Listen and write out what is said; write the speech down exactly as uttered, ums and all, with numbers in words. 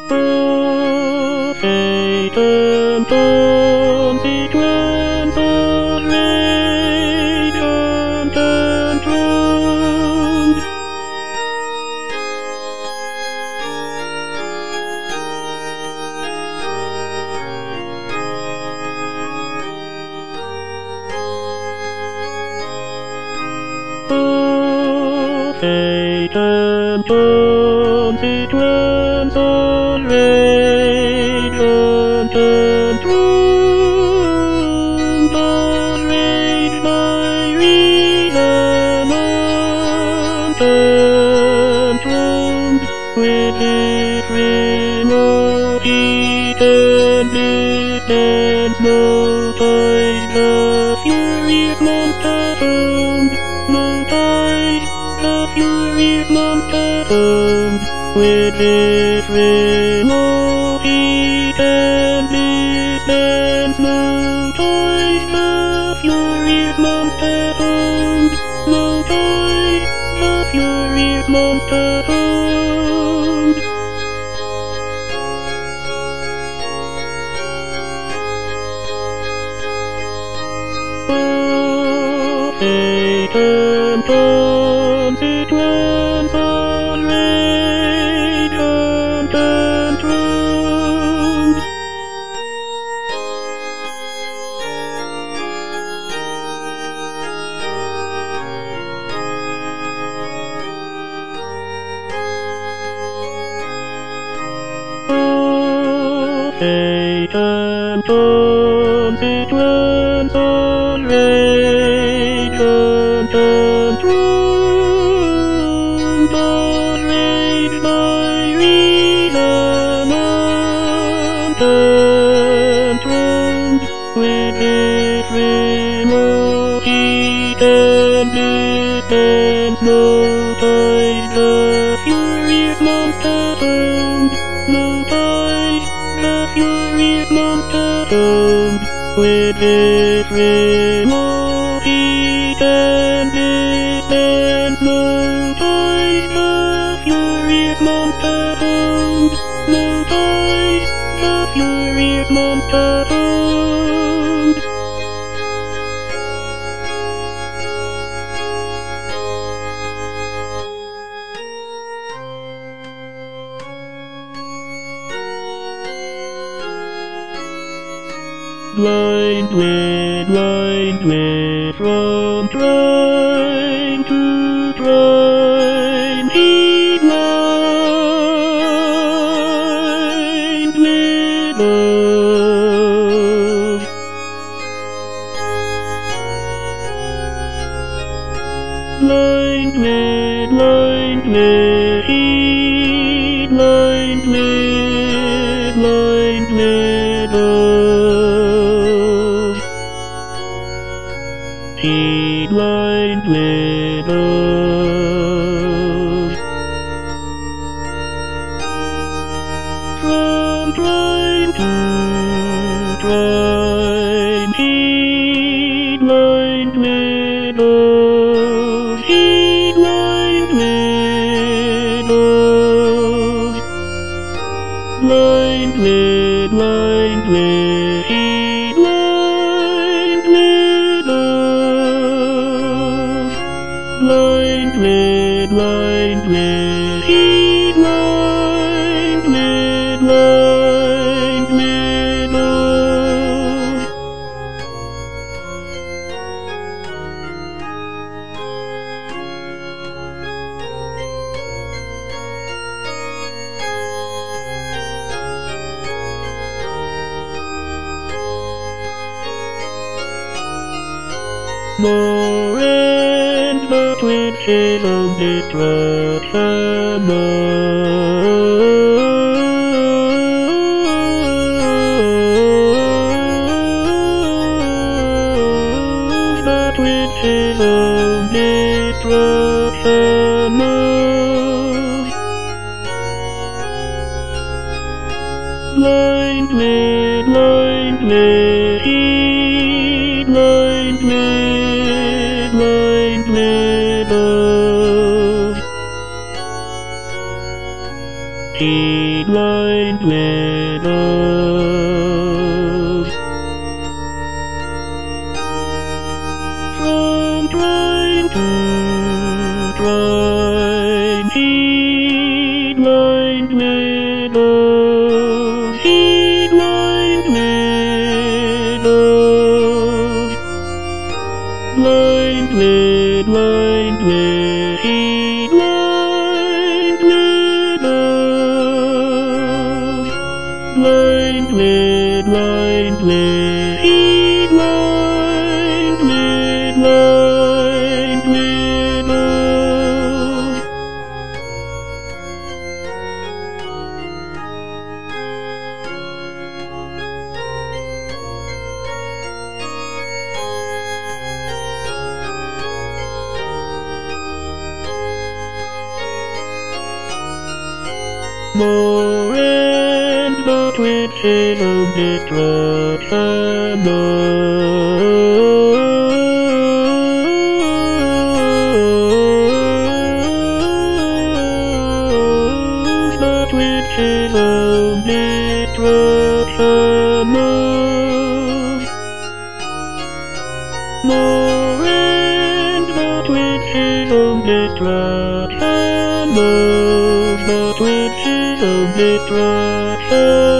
of fate and consequence of rage and tantrum. Of fate and consequence of rage and tantrum, does rage my reason and tantrum, with its remote heat and distance, no ties the furious monster found, no ties the furious monster found, with its remote heat and distance, no ties the furious monster found, no ties the furious monster found. Of fate and consequence of rage and tantrum. Of fate and consequence of rage and tantrum, does rage my reason and tantrum, with its remote heat and distance, no ties the furious monster found, no ties the furious monster found, with its remote heat and distance, no ties the furious monster found, no ties the furious monster found. Blind with, blind with, from trying to trying, he blind with love. Blind with, blind with, he blind with, blind with love. He blind with love. From trying to trying, he blind with love. He blind with love. Blind with, blind with, he blind with love. Blind with, blind with, he blind with, blind with love. No end but witches and destruction, knows but witches and destruction, knows. Blind with, blind with, he blind with, blind with love. Seed-lined meadows. From trying to trying, seed-lined meadows, seed-lined meadows, blind with, blind with, seed-lined meadows, blind with, blind with, seed-lined with, blind meadows. More and the twitches of destruction, the twitches of destruction, more and the twitches of destruction, the twitches of destruction.